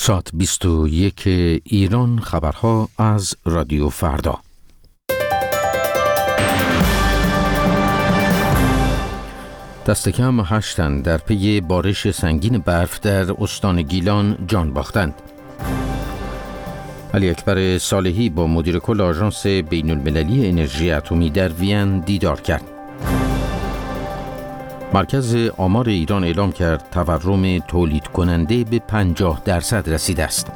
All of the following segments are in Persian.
ساعت 21 ایران، خبرها از رادیو فردا. دست کم 8 تن در پی بارش سنگین برف در استان گیلان جان باختند. علی اکبر صالحی با مدیر کل آژانس بین المللی انرژی اتمی در وین دیدار کرد. مرکز آمار ایران اعلام کرد تورم تولید کننده به 50% رسیده است.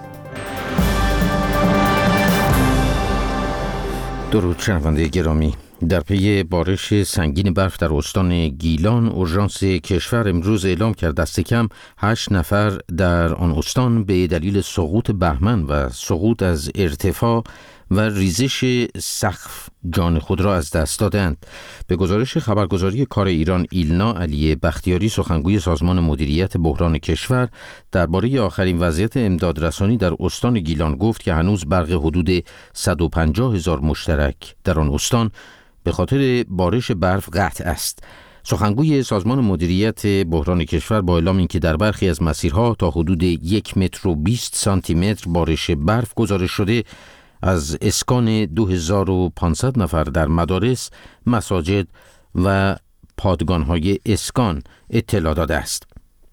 درود شنونده گرامی، در پی بارش سنگین برف در استان گیلان، اورژانس کشور امروز اعلام کرد دست کم 8 نفر در آن استان به دلیل سقوط بهمن و سقوط از ارتفاع و ریزش سقف جان خود را از دست دادند. به گزارش خبرگزاری کار ایران ایلنا، علی بختیاری سخنگوی سازمان مدیریت بحران کشور درباره آخرین وضعیت امدادرسانی در استان گیلان گفت که هنوز برق حدود 150,000 مشترک در آن استان به خاطر بارش برف قطع است. سخنگوی سازمان مدیریت بحران کشور با اعلام اینکه در برخی از مسیرها تا حدود 1 متر و 20 سانتی متر بارش برف گزارش شده، از اسکان 2500 نفر در مدارس، مساجد و پادگان‌های اسکان اطلاع داده است.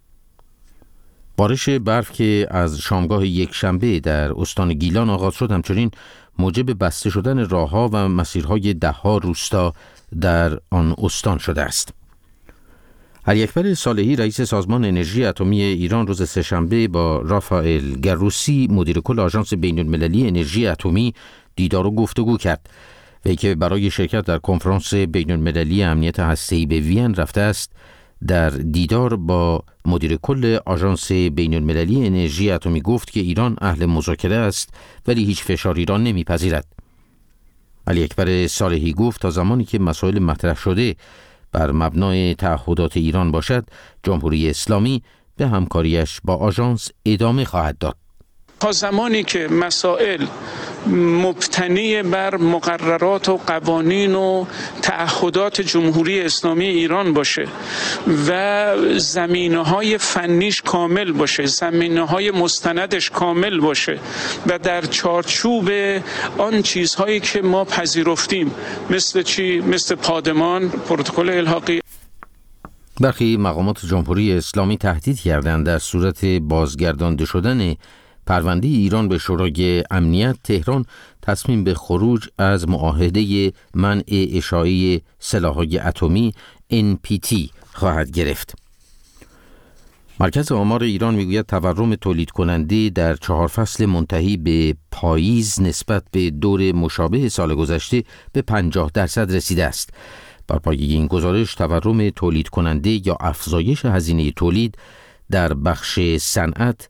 بارش برف که از شامگاه یکشنبه در استان گیلان آغاز شد، همچنین موجب بسته شدن راه‌ها و مسیرهای ده‌ها روستا در آن استان شده است. علی اکبر صالحی رئیس سازمان انرژی اتمی ایران روز سه‌شنبه با رافائل گروسی مدیر کل آژانس بین المللی انرژی اتمی دیدار و گفتگو کرد. وی که برای شرکت در کنفرانس بین المللی امنیت هسته‌ای به وین رفته است، در دیدار با مدیر کل آژانس بین المللی انرژی اتمی گفت که ایران اهل مذاکره است ولی هیچ فشاری را نمیپذیرد. علی اکبر صالحی گفت تا زمانی که مسائل مطرح شده بر مبنای تعهدات ایران باشد، جمهوری اسلامی به همکاریش با آژانس ادامه خواهد داد. تا زمانی که مسائل مبتنی بر مقررات و قوانین و تعهدات جمهوری اسلامی ایران باشه و زمینه‌های فنیش کامل باشه، زمینه‌های مستندش کامل باشه و در چارچوب آن چیزهایی که ما پذیرفتیم، مثل چی؟ مثل پادمان، پروتکل الحاقی. برخی مقامات جمهوری اسلامی تهدید کردند در صورت بازگردانده شدن پرونده ایران به شورای امنیت، تهران تصمیم به خروج از معاهده منع اشاعه سلاح‌های اتمی NPT خواهد گرفت. مرکز آمار ایران میگوید تورم تولید کننده در 4 فصل منتهی به پاییز نسبت به دور مشابه سال گذشته به 50% رسیده است. بر پایه این گزارش تورم تولید کننده یا افزایش هزینه تولید در بخش صنعت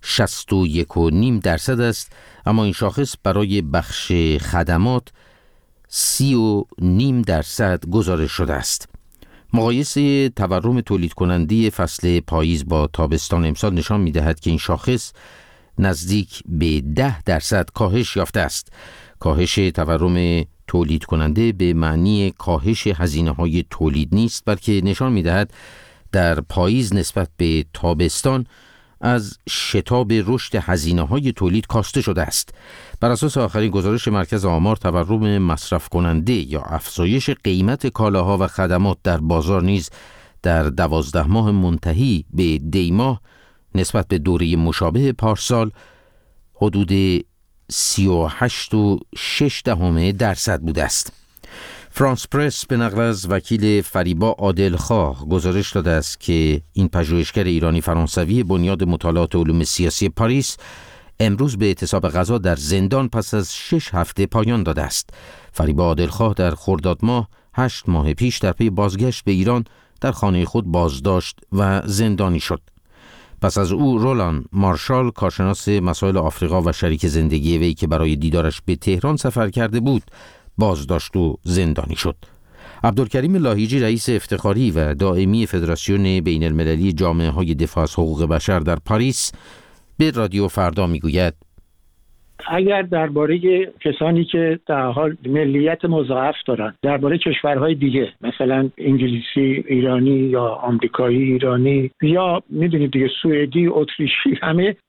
61.5% است، اما این شاخص برای بخش خدمات 30.5% گزارش شده است. مقایسه تورم تولید کننده فصل پاییز با تابستان امسال نشان می‌دهد که این شاخص نزدیک به 10% کاهش یافته است. کاهش تورم تولید کننده به معنی کاهش هزینه‌های تولید نیست، بلکه نشان می‌دهد در پاییز نسبت به تابستان از شتاب رشد هزینه‌های تولید کاسته شده است. بر اساس آخرین گزارش مرکز آمار، تورم مصرف کننده یا افزایش قیمت کالاها و خدمات در بازار نیز در 12 ماه منتهی به دی ماه نسبت به دوره مشابه پارسال حدود 38.6% بوده است. فرانس پرس به نقل از وکیل فریبا عادلخواه گزارش داده است که این پژوهشگر ایرانی فرانسوی بنیاد مطالعات علوم سیاسی پاریس امروز به اعتصاب غذا در زندان پس از 6 هفته پایان داده است. فریبا عادلخواه در خرداد ماه 8 ماه پیش در پی بازگشت به ایران در خانه خود بازداشت و زندانی شد. پس از او رولان مارشال، کارشناس مسائل آفریقا و شریک زندگی وی که برای دیدارش به تهران سفر کرده بود، بازداشت و زندانی شد. عبدالکریم لاهیجی رئیس افتخاری و دائمی فدراسیون بین المللی جامعه های دفاع از حقوق بشر در پاریس به رادیو فردا میگوید اگر درباره کسانی که در حال ملیت مضاعف دارن، درباره کشورهای دیگه مثلا انگلیسی ایرانی یا آمریکایی ایرانی یا میدونید دیگه سوئدی اتریشی، همه